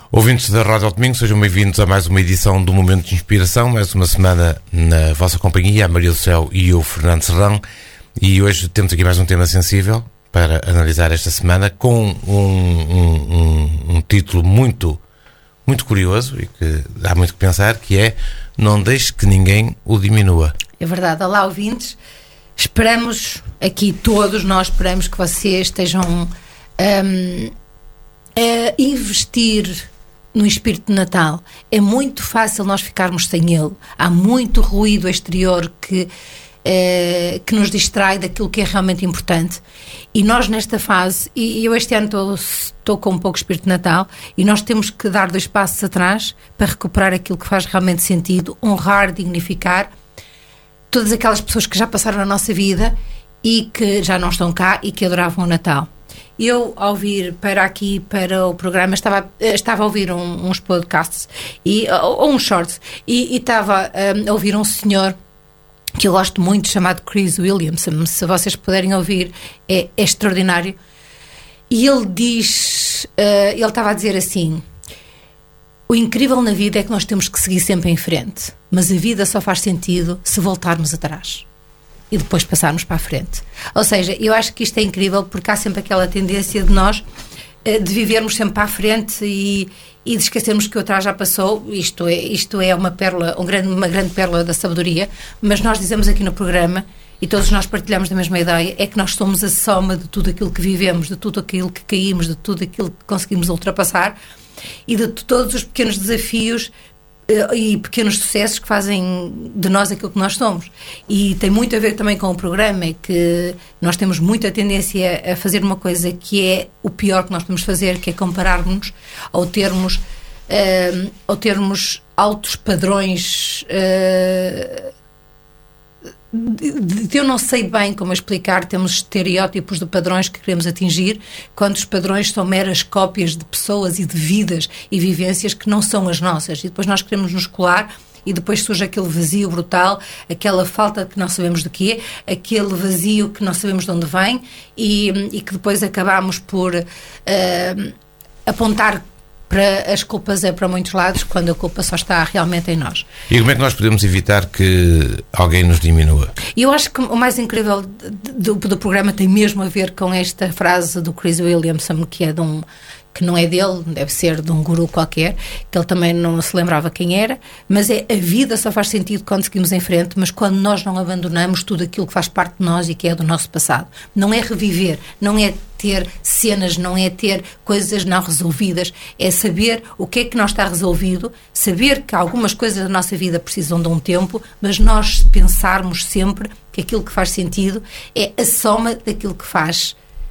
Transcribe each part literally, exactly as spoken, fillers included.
Ouvintes da Rádio Domingo, sejam bem-vindos a mais uma edição do Momento de Inspiração, mais uma semana na vossa companhia, a Maria do Céu e o Fernando Serrão, e hoje temos aqui mais um tema sensível para analisar esta semana, com um, um, um, um título muito, muito curioso e que dá muito que pensar, que é Não Deixe que Ninguém o Diminua. É verdade. Olá, ouvintes. Esperamos, aqui todos nós esperamos que vocês estejam um, a investir no espírito de Natal. É muito fácil nós ficarmos sem ele. Há muito ruído exterior que, uh, que nos distrai daquilo que é realmente importante. E nós nesta fase, e eu este ano estou, estou com um pouco de espírito de Natal, e nós temos que dar dois passos atrás para recuperar aquilo que faz realmente sentido, honrar, dignificar todas aquelas pessoas que já passaram na nossa vida e que já não estão cá e que adoravam o Natal. Eu, ao vir para aqui, para o programa, estava, estava a ouvir um, uns podcasts, e, ou, ou uns shorts, e, e estava um, a ouvir um senhor que eu gosto muito, chamado Chris Williamson. Se vocês puderem ouvir, é, é extraordinário. E ele diz, uh, ele estava a dizer assim: o incrível na vida é que nós temos que seguir sempre em frente, mas a vida só faz sentido se voltarmos atrás e depois passarmos para a frente. Ou seja, eu acho que isto é incrível, porque há sempre aquela tendência de nós de vivermos sempre para a frente e, e de esquecermos que o atrás já passou. Isto é, isto é uma pérola, um grande, uma grande pérola da sabedoria, mas nós dizemos aqui no programa, e todos nós partilhamos da mesma ideia, é que nós somos a soma de tudo aquilo que vivemos, de tudo aquilo que caímos, de tudo aquilo que conseguimos ultrapassar e de todos os pequenos desafios e pequenos sucessos que fazem de nós aquilo que nós somos. E tem muito a ver também com o programa, é que nós temos muita tendência a fazer uma coisa que é o pior que nós podemos fazer, que é comparar-nos ou termos, uh, ou termos altos padrões uh, de, de, eu não sei bem como explicar. Temos estereótipos de padrões que queremos atingir, quando os padrões são meras cópias de pessoas e de vidas e vivências que não são as nossas, e depois nós queremos nos colar, e depois surge aquele vazio brutal, aquela falta que não sabemos de quê, aquele vazio que não sabemos de onde vem, e, e que depois acabamos por uh, apontar para as culpas é para muitos lados, quando a culpa só está realmente em nós. E como é que nós podemos evitar que alguém nos diminua? Eu acho que o mais incrível do, do programa tem mesmo a ver com esta frase do Chris Williamson, que é de um, que não é dele, deve ser de um guru qualquer, que ele também não se lembrava quem era, mas é: a vida só faz sentido quando seguimos em frente, mas quando nós não abandonamos tudo aquilo que faz parte de nós e que é do nosso passado. Não é reviver, não é ter cenas, não é ter coisas não resolvidas, é saber o que é que não está resolvido, saber que algumas coisas da nossa vida precisam de um tempo, mas nós pensarmos sempre que aquilo que faz sentido é a soma daquilo que faz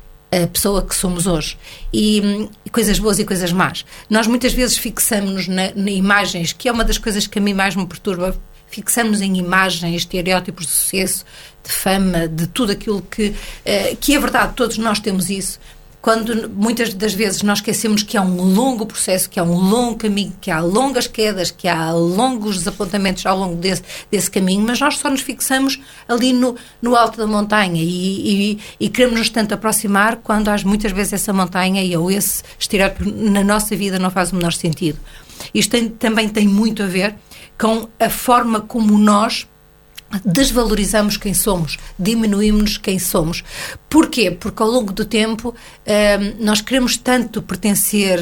a pessoa que somos hoje. E, e coisas boas e coisas más. Nós muitas vezes fixamos-nos na, na imagens, que é uma das coisas que a mim mais me perturba. Fixamos em imagens, estereótipos de sucesso, de fama, de tudo aquilo que, uh, que é verdade, todos nós temos isso, quando muitas das vezes nós esquecemos que há um longo processo, que há um longo caminho, que há longas quedas, que há longos desapontamentos ao longo desse, desse caminho, mas nós só nos fixamos ali no, no alto da montanha e, e, e queremos-nos tanto aproximar, quando há muitas vezes essa montanha e ou esse estereótipo na nossa vida não faz o menor sentido. Isto tem, também tem muito a ver com a forma como nós desvalorizamos quem somos, diminuímos quem somos. Porquê? Porque ao longo do tempo uh, nós queremos tanto pertencer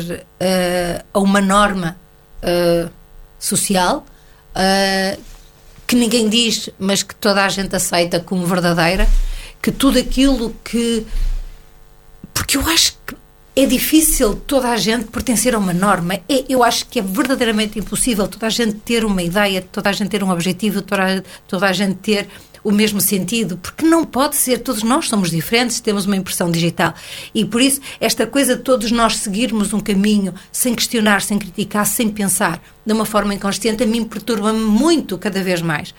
uh, a uma norma uh, social uh, que ninguém diz, mas que toda a gente aceita como verdadeira, que tudo aquilo que... Porque eu acho que é difícil toda a gente pertencer a uma norma. É, eu acho que é verdadeiramente impossível toda a gente ter uma ideia, toda a gente ter um objetivo, toda a, toda a gente ter o mesmo sentido, porque não pode ser. Todos nós somos diferentes, temos uma impressão digital. E por isso, esta coisa de todos nós seguirmos um caminho sem questionar, sem criticar, sem pensar, de uma forma inconsciente, a mim perturba-me muito, cada vez mais.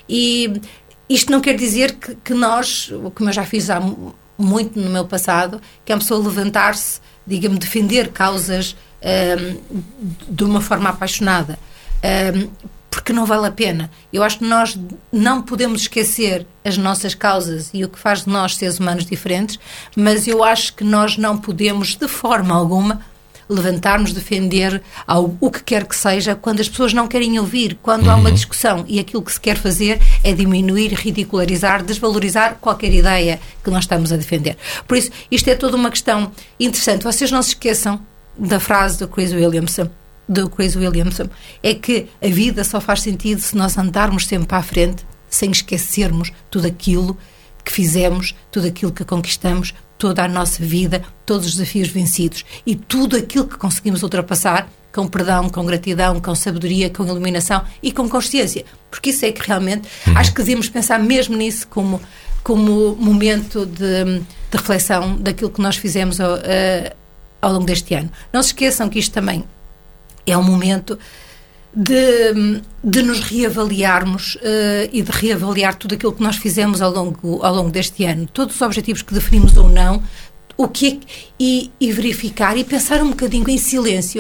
E isto não quer dizer que, que nós, como eu já fiz há muito no meu passado, que é uma pessoa levantar-se, diga-me, defender causas um, de uma forma apaixonada, um, porque não vale a pena. Eu acho que nós não podemos esquecer as nossas causas e o que faz de nós seres humanos diferentes, mas eu acho que nós não podemos, de forma alguma, levantarmos, defender algo, o que quer que seja, quando as pessoas não querem ouvir, quando uhum. há uma discussão e aquilo que se quer fazer é diminuir, ridicularizar, desvalorizar qualquer ideia que nós estamos a defender. Por isso, isto é toda uma questão interessante. Vocês não se esqueçam da frase do Chris Williamson, do Chris Williamson, é que a vida só faz sentido se nós andarmos sempre para a frente, sem esquecermos tudo aquilo que fizemos, tudo aquilo que conquistamos, toda a nossa vida, todos os desafios vencidos e tudo aquilo que conseguimos ultrapassar com perdão, com gratidão, com sabedoria, com iluminação e com consciência. Porque isso é que realmente uhum. acho que devemos pensar mesmo nisso como, como momento de, de reflexão daquilo que nós fizemos ao, uh, ao longo deste ano. Não se esqueçam que isto também é um momento de, de nos reavaliarmos uh, e de reavaliar tudo aquilo que nós fizemos ao longo, ao longo deste ano, todos os objetivos que definimos ou não, o que é, e, e verificar e pensar um bocadinho em silêncio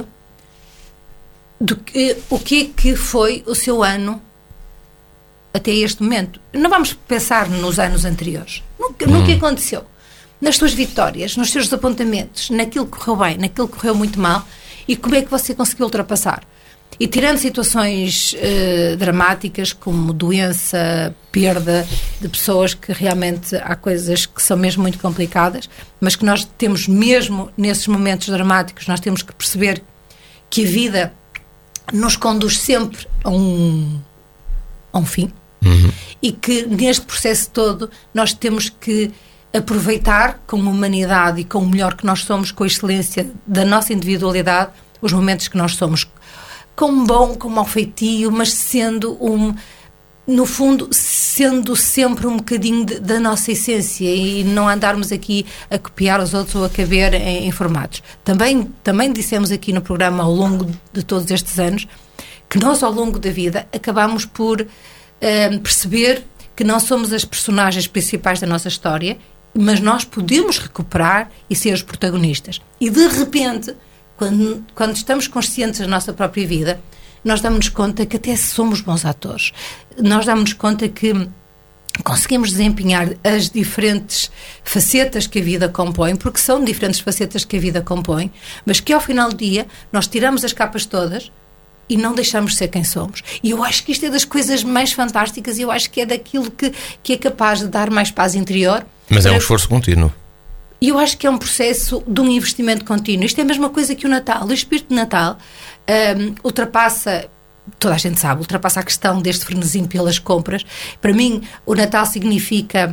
do que, o que é que foi o seu ano até este momento. Não vamos pensar nos anos anteriores, nunca, hum. nunca aconteceu. Nas suas vitórias, nos seus desapontamentos, naquilo que correu bem, naquilo que correu muito mal e como é que você conseguiu ultrapassar. E tirando situações uh, dramáticas como doença, perda de pessoas, que realmente há coisas que são mesmo muito complicadas, mas que nós temos mesmo nesses momentos dramáticos, nós temos que perceber que a vida nos conduz sempre a um, a um fim uhum. e que neste processo todo nós temos que aproveitar com a humanidade e com o melhor que nós somos, com a excelência da nossa individualidade, os momentos que nós somos, com bom, com mau feitio, mas sendo um, no fundo, sendo sempre um bocadinho de, da nossa essência e não andarmos aqui a copiar os outros ou a caber em, em formatos. Também, também dissemos aqui no programa ao longo de todos estes anos que nós ao longo da vida acabamos por uh, perceber que não somos as personagens principais da nossa história, mas nós podemos recuperar e ser os protagonistas. E de repente, Quando, quando estamos conscientes da nossa própria vida, nós damos-nos conta que até somos bons atores. Nós damos-nos conta que conseguimos desempenhar as diferentes facetas que a vida compõe, porque são diferentes facetas que a vida compõe, mas que ao final do dia nós tiramos as capas todas e não deixamos de ser quem somos. E eu acho que isto é das coisas mais fantásticas e eu acho que é daquilo que, que é capaz de dar mais paz interior. Mas é um esforço contínuo. E eu acho que é um processo de um investimento contínuo. Isto é a mesma coisa que o Natal. O espírito de Natal um, ultrapassa, toda a gente sabe, ultrapassa a questão deste frenesim pelas compras. Para mim, o Natal significa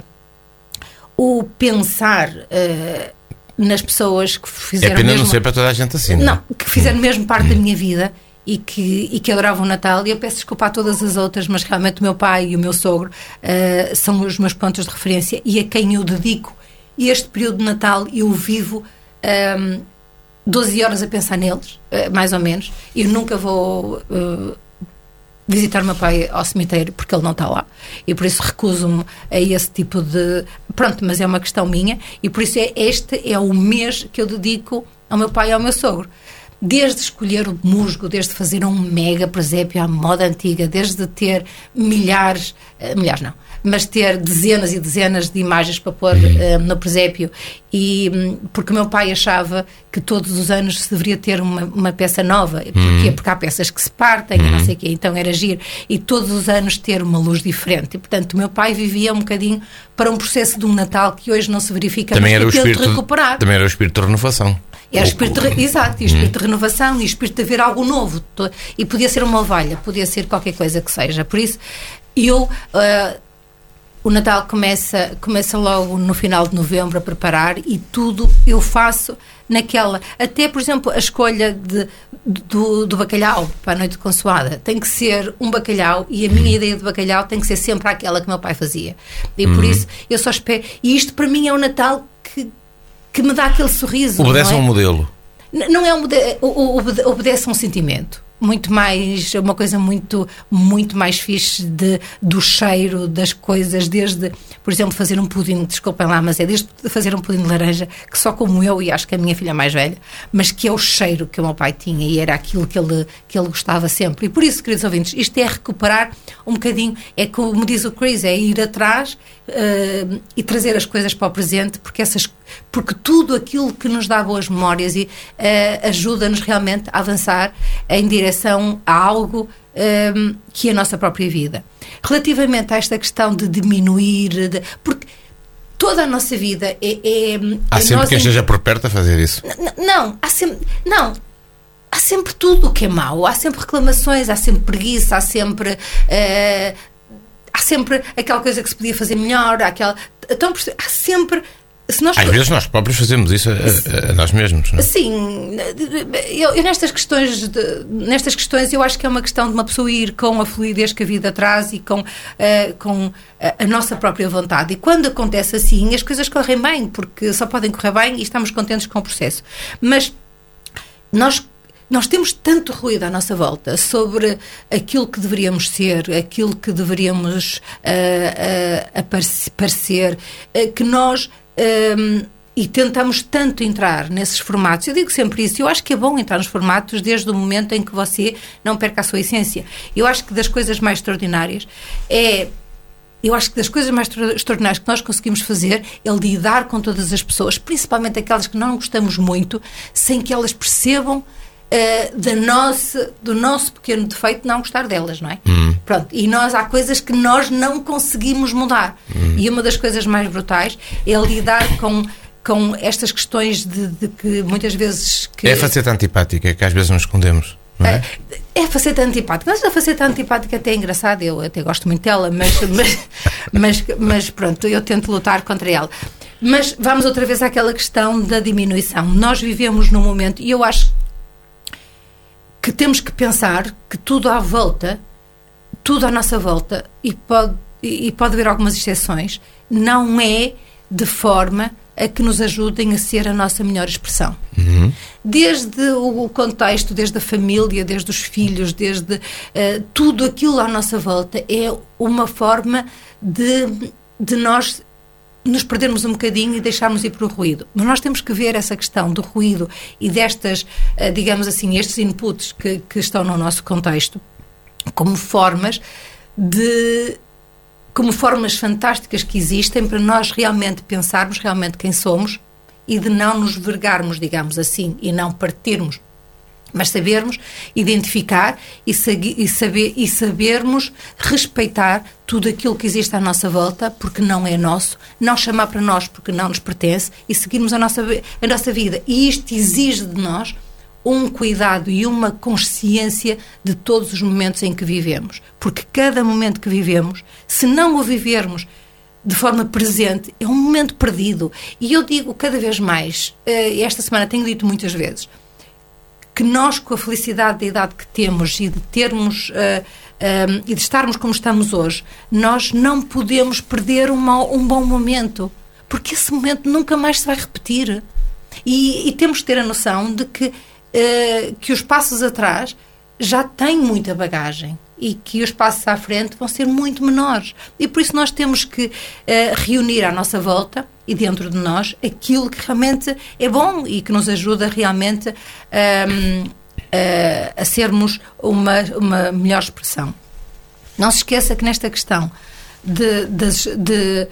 o pensar uh, nas pessoas que fizeram... É pena mesmo, não ser para toda a gente assim, não, não é? Que fizeram mesmo parte da minha vida e que, e que adoravam o Natal. E eu peço desculpa a todas as outras, mas realmente o meu pai e o meu sogro uh, são os meus pontos de referência e a quem eu dedico. E este período de Natal eu vivo um, doze horas a pensar neles, uh, mais ou menos. Eu nunca vou uh, visitar o meu pai ao cemitério porque ele não está lá. E por isso recuso-me a esse tipo de... Pronto, mas é uma questão minha. E por isso é, este é o mês que eu dedico ao meu pai e ao meu sogro. Desde escolher o musgo, desde fazer um mega presépio à moda antiga, desde ter milhares... Uh, milhares não. mas ter dezenas e dezenas de imagens para pôr uh, no presépio, e, um, porque o meu pai achava que todos os anos se deveria ter uma, uma peça nova. Porquê? Uhum. Porque há peças que se partem, uhum. não sei o quê, então era giro, e todos os anos ter uma luz diferente. E, portanto, o meu pai vivia um bocadinho para um processo de um Natal que hoje não se verifica, também mas era o espírito de recuperar. Também era o espírito de renovação. Era o espírito de, exato, e o espírito de renovação, e o espírito de haver algo novo. E podia ser uma ovelha, podia ser qualquer coisa que seja. Por isso, eu... Uh, o Natal começa, começa logo no final de novembro a preparar, e tudo eu faço naquela... Até, por exemplo, a escolha de, do, do bacalhau para a noite de consoada. Tem que ser um bacalhau, e a minha ideia de bacalhau tem que ser sempre aquela que meu pai fazia. E por uhum. isso eu só espero... E isto para mim é o Natal que, que me dá aquele sorriso. Obedece não é? a um modelo. Não é um modelo, obedece a um sentimento. muito mais, uma coisa muito, muito mais fixe de, do cheiro das coisas, desde, por exemplo, fazer um pudim, desculpem lá, mas é desde fazer um pudim de laranja, que só como eu e acho que a minha filha mais velha, mas que é o cheiro que o meu pai tinha e era aquilo que ele, que ele gostava sempre. E por isso, queridos ouvintes, isto é recuperar um bocadinho, é como diz o Chris, é ir atrás uh, e trazer as coisas para o presente, porque, essas, porque tudo aquilo que nos dá boas memórias e uh, ajuda-nos realmente a avançar em direção a algo um, que é a nossa própria vida. Relativamente a esta questão de diminuir, de, porque toda a nossa vida é... é há é sempre quem esteja por perto a fazer isso. N- não, há sempre... Não. Há sempre tudo o que é mau. Há sempre reclamações, há sempre preguiça, há sempre... Uh, há sempre aquela coisa que se podia fazer melhor, há aquela... Então, há sempre... Se nós... Às vezes nós próprios fazemos isso a, a, a nós mesmos, não é? Sim, eu, eu nestas questões de, nestas questões eu acho que é uma questão de uma pessoa ir com a fluidez que a vida traz e com, uh, com a, a nossa própria vontade, e quando acontece assim as coisas correm bem, porque só podem correr bem e estamos contentes com o processo. Mas nós Nós temos tanto ruído à nossa volta sobre aquilo que deveríamos ser, aquilo que deveríamos uh, uh, parecer, uh, que nós um, e tentamos tanto entrar nesses formatos. Eu digo sempre isso, eu acho que é bom entrar nos formatos desde o momento em que você não perca a sua essência. Eu acho que das coisas mais extraordinárias é... Eu acho que das coisas mais extraordinárias que nós conseguimos fazer é lidar com todas as pessoas, principalmente aquelas que não gostamos muito, sem que elas percebam Uh, da nossa, do nosso pequeno defeito não gostar delas, não é? Hum. Pronto, e nós, há coisas que nós não conseguimos mudar. Hum. E uma das coisas mais brutais é lidar com, com estas questões de, de que muitas vezes... Que... É a faceta antipática que às vezes nos escondemos, não é? É, é a faceta antipática. Mas a faceta antipática até é engraçada, eu até gosto muito dela, mas, mas, mas, mas pronto, eu tento lutar contra ela. Mas vamos outra vez àquela questão da diminuição. Nós vivemos num momento, e eu acho que temos que pensar que tudo à volta, tudo à nossa volta, e pode, e pode haver algumas exceções, não é de forma a que nos ajudem a ser a nossa melhor expressão. Uhum. Desde o contexto, desde a família, desde os filhos, desde uh, tudo aquilo à nossa volta, é uma forma de, de nós nos perdermos um bocadinho e deixarmos ir para o ruído. Mas nós temos que ver essa questão do ruído e destas, digamos assim, estes inputs que, que estão no nosso contexto como formas de... como formas fantásticas que existem para nós realmente pensarmos realmente quem somos e de não nos vergarmos, digamos assim, e não partirmos, mas sabermos identificar e, segui, e, saber, e sabermos respeitar tudo aquilo que existe à nossa volta, porque não é nosso, não chamar para nós porque não nos pertence e seguirmos a nossa, a nossa vida. E isto exige de nós um cuidado e uma consciência de todos os momentos em que vivemos. Porque cada momento que vivemos, se não o vivermos de forma presente, é um momento perdido. E eu digo cada vez mais, esta semana tenho dito muitas vezes, que nós, com a felicidade da idade que temos e de termos uh, uh, e de estarmos como estamos hoje, nós não podemos perder uma, um bom momento, porque esse momento nunca mais se vai repetir. E, e temos que ter a noção de que, uh, que os passos atrás já têm muita bagagem e que os passos à frente vão ser muito menores. E por isso nós temos que uh, reunir à nossa volta e dentro de nós aquilo que realmente é bom e que nos ajuda realmente um, a, a sermos uma, uma melhor expressão. Não se esqueça que nesta questão de, de, de,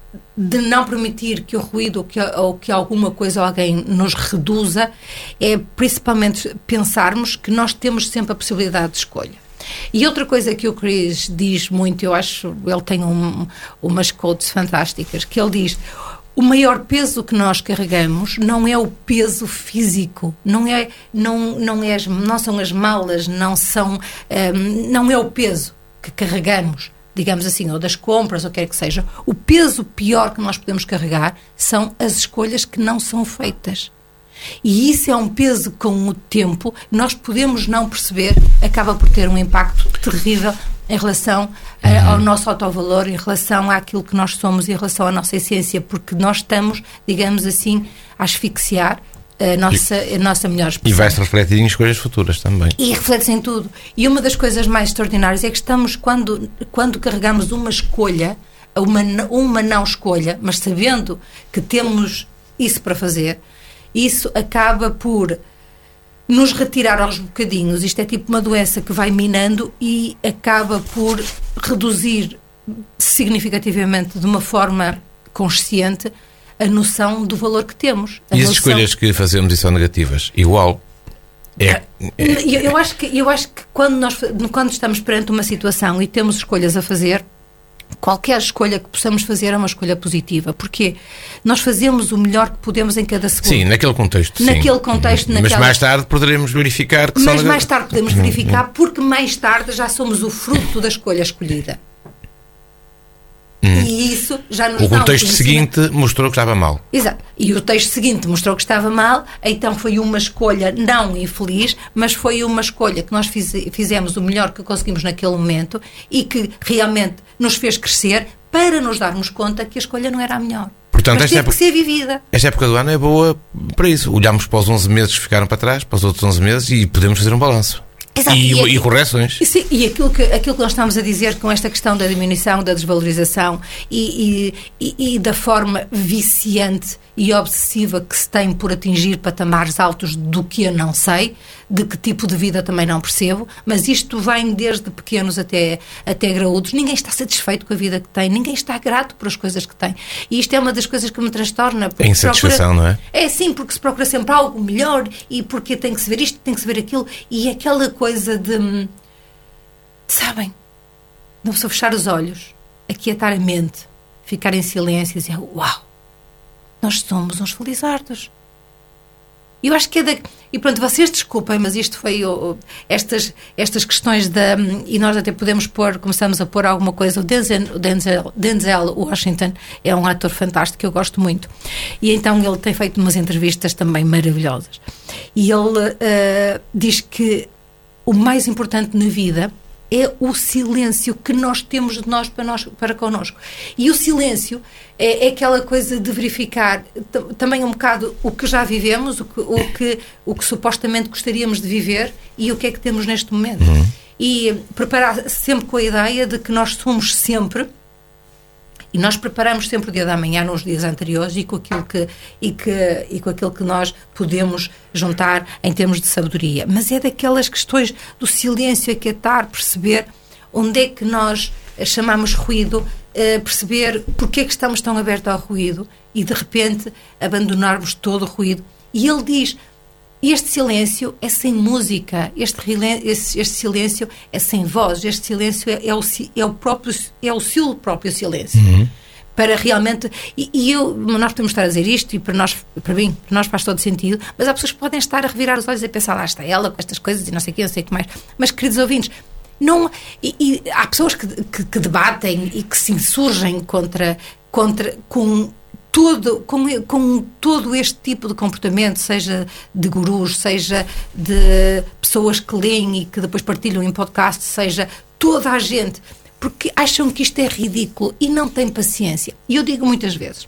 de não permitir que o ruído ou que, ou que alguma coisa ou alguém nos reduza, é principalmente pensarmos que nós temos sempre a possibilidade de escolha. E outra coisa que o Chris diz muito, eu acho, ele tem um, umas quotes fantásticas, que ele diz: o maior peso que nós carregamos não é o peso físico, não, é, não, não, é as, não são as malas, não, são, um, não é o peso que carregamos, digamos assim, ou das compras, ou quer que seja. O peso pior que nós podemos carregar são as escolhas que não são feitas. E isso é um peso com o tempo, nós podemos não perceber, acaba por ter um impacto terrível em relação uh, ao nosso autovalor, em relação àquilo que nós somos, em relação à nossa essência, porque nós estamos, digamos assim, a asfixiar a nossa, a nossa melhor expressão. E vai-se refletir em escolhas futuras também. E reflete-se em tudo. E uma das coisas mais extraordinárias é que estamos, quando, quando carregamos uma escolha, uma, uma não escolha, mas sabendo que temos isso para fazer, isso acaba por nos retirar aos bocadinhos. Isto é tipo uma doença que vai minando e acaba por reduzir significativamente, de uma forma consciente, a noção do valor que temos. E as escolhas que fazemos e são negativas, igual. É, é... Eu, eu, acho que, eu acho que quando, nós, quando estamos perante uma situação e temos escolhas a fazer, qualquer escolha que possamos fazer é uma escolha positiva. Porque nós fazemos o melhor que podemos em cada segundo. Sim, naquele contexto. Naquele sim. contexto. Mas naquela... mais tarde poderemos verificar que Mas são... mais tarde podemos verificar, porque mais tarde já somos o fruto da escolha escolhida. Hum. E isso já nos o dá contexto um seguinte mostrou que estava mal. Exato. E o texto seguinte mostrou que estava mal, então foi uma escolha não infeliz, mas foi uma escolha que nós fiz, fizemos o melhor que conseguimos naquele momento e que realmente nos fez crescer para nos darmos conta que a escolha não era a melhor. Portanto, mas esta teve época, que ser vivida. Esta época do ano é boa para isso. Olhamos para os onze meses que ficaram para trás, para os outros onze meses e podemos fazer um balanço. Exato. E, e, e correções. E, sim, e aquilo, que, aquilo que nós estamos a dizer com esta questão da diminuição, da desvalorização e, e, e, e da forma viciante e obsessiva que se tem por atingir patamares altos do que eu não sei, de que tipo de vida também não percebo, mas isto vem desde pequenos até, até graúdos. Ninguém está satisfeito com a vida que tem, ninguém está grato por as coisas que tem. E isto é uma das coisas que me transtorna. A insatisfação, procura... não é? É sim, porque se procura sempre algo melhor e porque tem que se ver isto, tem que se ver aquilo, e aquela coisa de, sabem, não precisa fechar os olhos, aquietar a mente, ficar em silêncio e dizer, uau, nós somos uns felizardos. E eu acho que é da... E pronto, vocês desculpem, mas isto foi o, estas, estas questões da... E nós até podemos pôr, começamos a pôr alguma coisa. O Denzel, o Denzel, Denzel Washington é um ator fantástico que eu gosto muito. E então ele tem feito umas entrevistas também maravilhosas. E ele uh, diz que o mais importante na vida é o silêncio que nós temos de nós para, nós, para connosco. E o silêncio é, é aquela coisa de verificar t- também um bocado o que já vivemos, o que, o, que, o que supostamente gostaríamos de viver e o que é que temos neste momento. Uhum. E preparar sempre com a ideia de que nós somos sempre, e nós preparamos sempre o dia da manhã nos dias anteriores e com aquilo que, e que, e com aquilo que nós podemos juntar em termos de sabedoria. Mas é daquelas questões do silêncio, aquietar, perceber onde é que nós chamamos ruído, uh, perceber porque é que estamos tão abertos ao ruído e de repente abandonarmos todo o ruído. E ele diz, este silêncio é sem música, este, este, este silêncio é sem voz, este silêncio é, é, o, é, o, próprio, é o seu próprio silêncio. Uhum. Para realmente, e, e eu, nós podemos estar a dizer isto, e para nós, para mim, para nós faz todo sentido, mas há pessoas que podem estar a revirar os olhos e a pensar, lá está ela com estas coisas e não sei o que, não sei o que mais. Mas, queridos ouvintes, não, e, e há pessoas que, que, que debatem e que se insurgem contra, contra com Todo, com, com todo este tipo de comportamento, seja de gurus, seja de pessoas que leem e que depois partilham em podcast, seja toda a gente, porque acham que isto é ridículo e não têm paciência. E eu digo muitas vezes,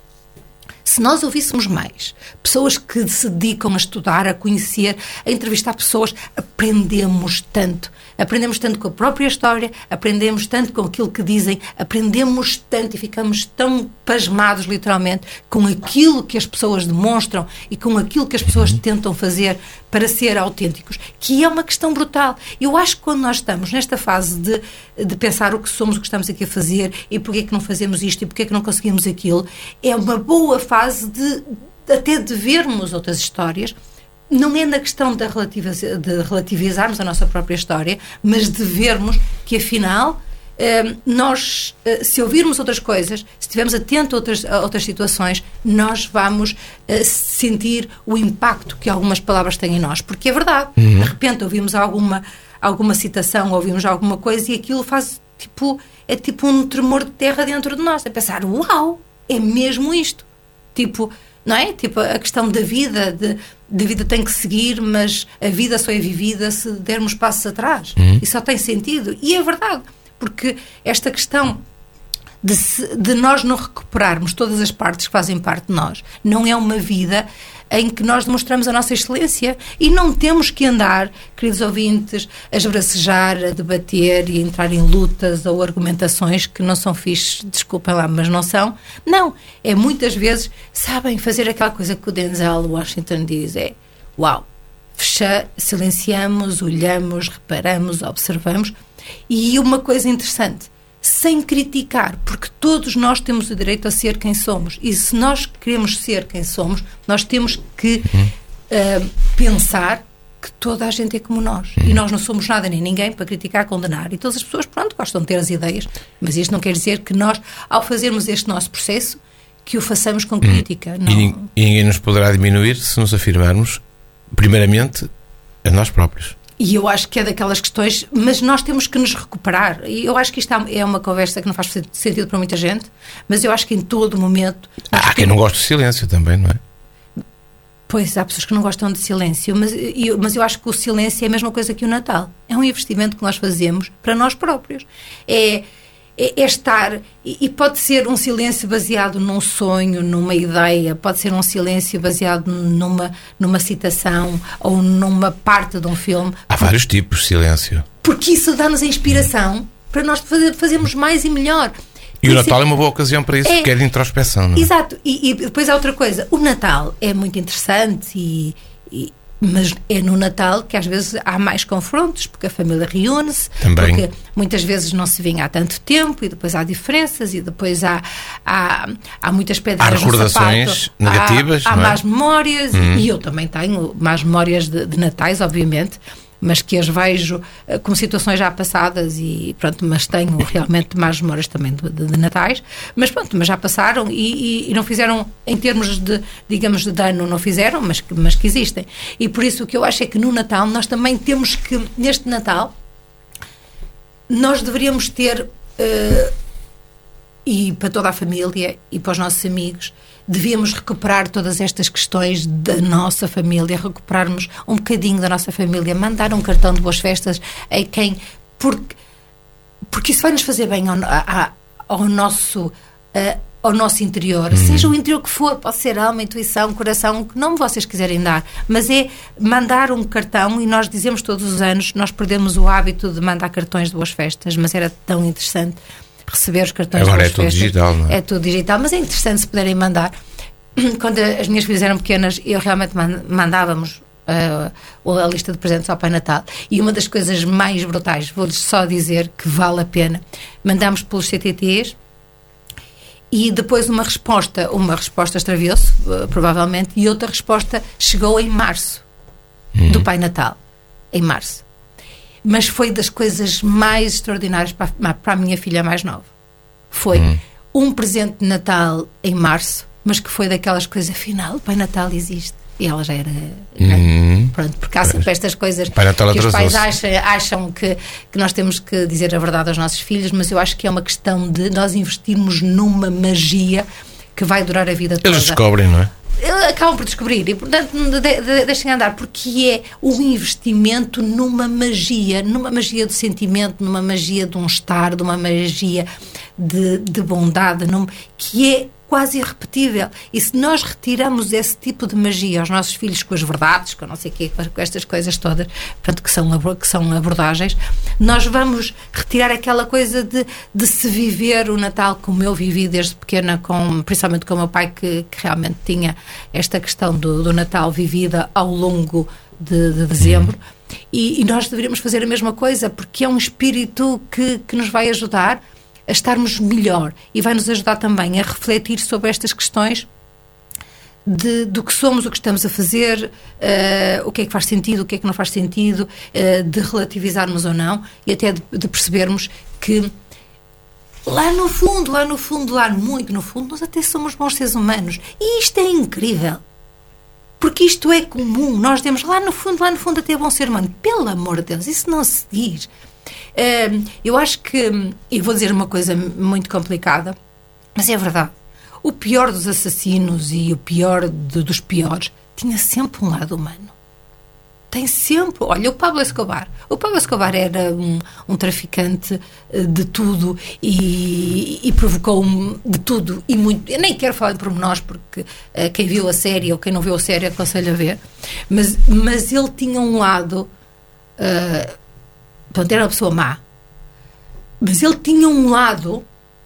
se nós ouvíssemos mais pessoas que se dedicam a estudar, a conhecer, a entrevistar pessoas, aprendemos tanto. Aprendemos tanto com a própria história, aprendemos tanto com aquilo que dizem, aprendemos tanto e ficamos tão pasmados, literalmente, com aquilo que as pessoas demonstram e com aquilo que as pessoas tentam fazer para ser autênticos, que é uma questão brutal. Eu acho que quando nós estamos nesta fase de, de pensar o que somos, o que estamos aqui a fazer e porque é que não fazemos isto e porque é que não conseguimos aquilo, é uma boa fase de, de até de vermos outras histórias. Não é na questão de, relativiz- de relativizarmos a nossa própria história, mas de vermos que, afinal, eh, nós, eh, se ouvirmos outras coisas, se estivermos atentos a outras, a outras situações, nós vamos eh, sentir o impacto que algumas palavras têm em nós. Porque é verdade. Uhum. De repente ouvimos alguma, alguma citação, ouvimos alguma coisa e aquilo faz, tipo, é tipo um tremor de terra dentro de nós. É pensar, uau, é mesmo isto. Tipo... Não é? Tipo, a questão da vida, de, da vida tem que seguir, mas a vida só é vivida se dermos passos atrás. Uhum. E só tem sentido. E é verdade, porque esta questão de, se, de nós não recuperarmos todas as partes que fazem parte de nós. Não é uma vida em que nós demonstramos a nossa excelência e não temos que andar, queridos ouvintes, a esbracejar, a debater e a entrar em lutas ou argumentações que não são fixes, desculpem lá, mas não são. Não, é muitas vezes, sabem, fazer aquela coisa que o Denzel Washington diz, é, uau, fecha, silenciamos, olhamos, reparamos, observamos. E uma coisa interessante, sem criticar, porque todos nós temos o direito a ser quem somos. E se nós queremos ser quem somos, nós temos que uhum. uh, pensar que toda a gente é como nós. Uhum. E nós não somos nada nem ninguém para criticar, condenar. E todas as pessoas, pronto, gostam de ter as ideias. Mas isto não quer dizer que nós, ao fazermos este nosso processo, que o façamos com crítica. Uhum. Não... E, e ninguém nos poderá diminuir se nos afirmarmos, primeiramente, a nós próprios. E eu acho que é daquelas questões, mas nós temos que nos recuperar. E eu acho que isto é uma conversa que não faz sentido para muita gente, mas eu acho que em todo momento... Há quem não gosta de silêncio também, não é? Pois, há pessoas que não gostam de silêncio, mas eu, mas eu acho que o silêncio é a mesma coisa que o Natal. É um investimento que nós fazemos para nós próprios. É... É estar, e pode ser um silêncio baseado num sonho, numa ideia, pode ser um silêncio baseado numa, numa citação ou numa parte de um filme. Há vários tipos de silêncio. Porque isso dá-nos a inspiração hum. para nós fazer, fazermos mais e melhor. E o Natal é uma boa ocasião para isso, é, porque é de introspeção, não é? Exato, e, e depois há outra coisa. O Natal é muito interessante e... e mas é no Natal que às vezes há mais confrontos, porque a família reúne-se, porque muitas vezes não se vinha há tanto tempo e depois há diferenças e depois há, há, há muitas pedras há recordações no sapato, negativas, há, há não é? más memórias hum. e eu também tenho más memórias de, de natais, obviamente, mas que as vejo uh, como situações já passadas e pronto, mas tenho realmente más memórias também de, de, de natais, mas pronto, mas já passaram e, e, e não fizeram, em termos de, digamos, de dano, não fizeram, mas, mas que existem. E por isso o que eu acho é que no Natal nós também temos que, neste Natal, nós deveríamos ter, uh, e para toda a família e para os nossos amigos, devíamos recuperar todas estas questões da nossa família, recuperarmos um bocadinho da nossa família, mandar um cartão de boas festas a quem, porque, porque isso vai nos fazer bem ao, ao, ao nosso uh, ao nosso interior, hum. seja o interior que for, pode ser alma, intuição, coração, o que não vocês quiserem dar, mas é mandar um cartão, e nós dizemos todos os anos, nós perdemos o hábito de mandar cartões de boas festas, mas era tão interessante receber os cartões agora de boas festas. Agora é tudo digital, não é? É tudo digital, mas é interessante se puderem mandar. Quando as minhas filhas eram pequenas, eu realmente mandávamos uh, a lista de presentes ao Pai Natal. E uma das coisas mais brutais, vou-lhes só dizer que vale a pena, mandámos pelos C T Ts e depois uma resposta, uma resposta extraviou-se, uh, provavelmente, e outra resposta chegou em março, hum. do Pai Natal, em março. Mas foi das coisas mais extraordinárias para a, para a minha filha mais nova. Foi hum. um presente de Natal em março, mas que foi daquelas coisas, afinal, o Pai Natal existe. E ela já era... Hum. Pronto, porque há sempre estas coisas que os pais acham, acham que, que nós temos que dizer a verdade aos nossos filhos, mas eu acho que é uma questão de nós investirmos numa magia que vai durar a vida toda. Eles descobrem, não é? Acabam por descobrir e, portanto, de, de, deixem andar, porque é um investimento numa magia, numa magia do sentimento, numa magia de um estar, de uma magia de, de bondade, num, que é quase irrepetível. E se nós retiramos esse tipo de magia aos nossos filhos com as verdades, com não sei o quê, com estas coisas todas, portanto, que são, que são abordagens, nós vamos retirar aquela coisa de, de se viver o Natal como eu vivi desde pequena, com, principalmente com o meu pai, que, que realmente tinha esta questão do, do Natal vivida ao longo de, de dezembro. E, e nós deveríamos fazer a mesma coisa, porque é um espírito que, que nos vai ajudar a estarmos melhor e vai nos ajudar também a refletir sobre estas questões de, do que somos, o que estamos a fazer, uh, o que é que faz sentido, o que é que não faz sentido, uh, de relativizarmos ou não e até de, de percebermos que lá no fundo, lá no fundo, lá muito no fundo, nós até somos bons seres humanos. E isto é incrível. Porque isto é comum. Nós temos lá no fundo, lá no fundo até bom ser humano. Pelo amor de Deus, isso não se diz. Uh, eu acho que, e vou dizer uma coisa muito complicada, mas é verdade, o pior dos assassinos e o pior de, dos piores tinha sempre um lado humano. tem sempre... Olha, o Pablo Escobar. O Pablo Escobar era um, um traficante de tudo e, e provocou de tudo e muito... Eu nem quero falar de pormenores porque uh, quem viu a série ou quem não viu a série aconselho a ver. Mas, mas ele tinha um lado... Uh, portanto, era uma pessoa má. Mas ele tinha um lado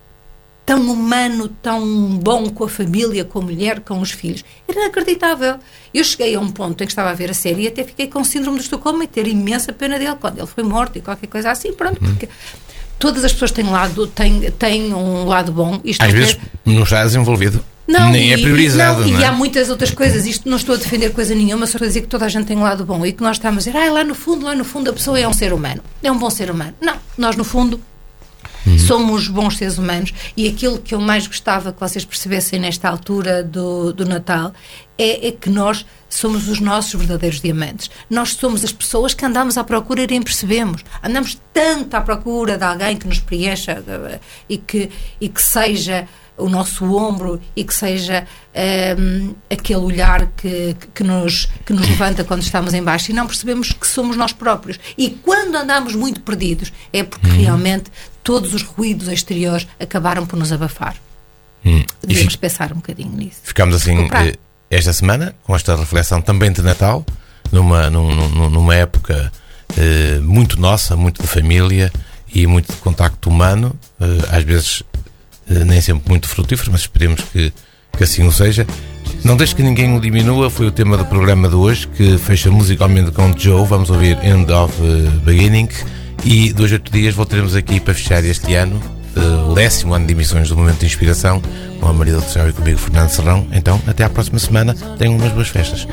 tão humano, tão bom com a família, com a mulher, com os filhos. Era inacreditável. Eu cheguei a um ponto em que estava a ver a série e até fiquei com o síndrome do Estocolmo e ter imensa pena dele quando ele foi morto e qualquer coisa assim. Pronto, hum. porque todas as pessoas têm um lado, têm, têm um lado bom. Isto Às não vezes é... não está desenvolvido. Não, nem e, é priorizado. Não, não é? E há muitas outras coisas. Isto não estou a defender coisa nenhuma, só estou a dizer que toda a gente tem um lado bom e que nós estamos a dizer, ah, lá no fundo, lá no fundo a pessoa é um ser humano. É um bom ser humano. Não, nós no fundo hum. somos bons seres humanos e aquilo que eu mais gostava que vocês percebessem nesta altura do, do Natal é, é que nós somos os nossos verdadeiros diamantes. Nós somos as pessoas que andamos à procura e nem percebemos. Andamos tanto à procura de alguém que nos preencha e que, e que seja o nosso ombro e que seja um, aquele olhar que, que, nos, que nos levanta quando estamos em baixo e não percebemos que somos nós próprios. E quando andamos muito perdidos é porque hum. realmente todos os ruídos exteriores acabaram por nos abafar. Hum. Devemos fic- pensar um bocadinho nisso. Ficamos assim eh, esta semana com esta reflexão também de Natal, numa, num, numa época eh, muito nossa, muito de família e muito de contacto humano, eh, às vezes nem sempre muito frutífero, mas esperemos que, que assim o seja. Não deixe que ninguém o diminua, foi o tema do programa de hoje, que fecha musicalmente com Joe. Vamos ouvir End of Beginning e dois, oito dias voltaremos aqui para fechar este ano, o décimo ano de emissões do Momento de Inspiração, com a Maria do Céu e comigo, Fernando Serrão. Então, até à próxima semana, tenham umas boas festas.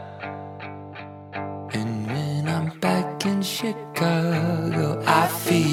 And when I'm back in Chicago, I feel